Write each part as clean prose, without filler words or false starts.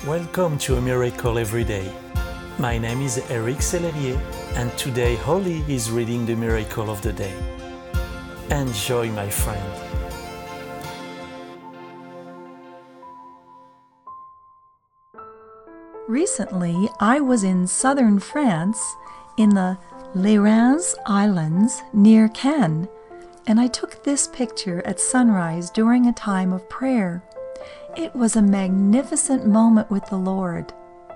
Welcome to A Miracle Every Day. My name is Eric Sellerier, and today Holly is reading the Miracle of the Day. Enjoy, my friend. Recently, I was in southern France in the Les Rens Islands near Cannes, and I took this picture at sunrise during a time of prayer. It was a magnificent moment with the Lord.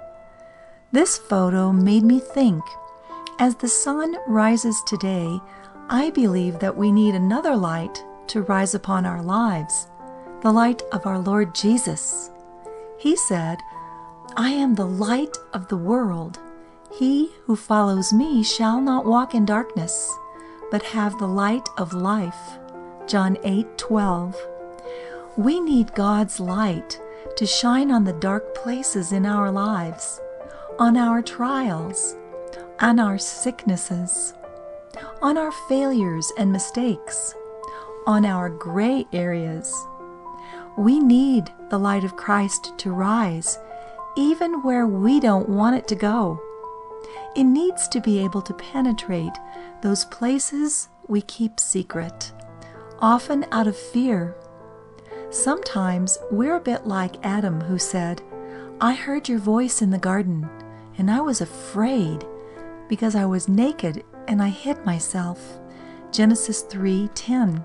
This photo made me think, as the sun rises today, I believe that we need another light to rise upon our lives, the light of our Lord Jesus. He said, "I am the light of the world. He who follows me shall not walk in darkness, but have the light of life." John 8:12. We need God's light to shine on the dark places in our lives, on our trials, on our sicknesses, on our failures and mistakes, on our gray areas. We need the light of Christ to rise, even where we don't want it to go. It needs to be able to penetrate those places we keep secret, often out of fear. Sometimes we're a bit like Adam, who said, "I heard your voice in the garden, and I was afraid because I was naked and I hid myself." Genesis 3:10.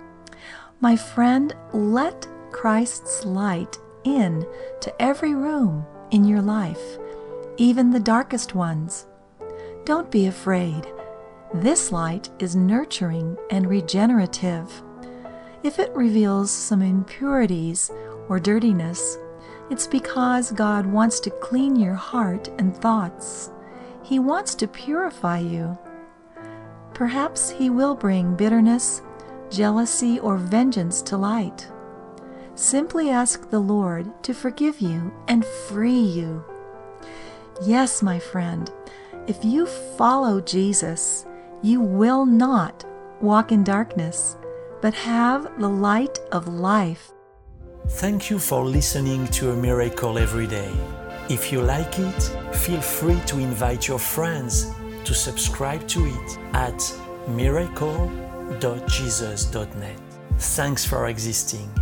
My friend, let Christ's light in to every room in your life, even the darkest ones. Don't be afraid. This light is nurturing and regenerative. If it reveals some impurities or dirtiness, it's because God wants to clean your heart and thoughts. He wants to purify you. Perhaps He will bring bitterness, jealousy, or vengeance to light. Simply ask the Lord to forgive you and free you. Yes, my friend, if you follow Jesus, you will not walk in darkness, but have the light of life. Thank you for listening to A Miracle Every Day. If you like it, feel free to invite your friends to subscribe to it at miracle.jesus.net. Thanks for existing.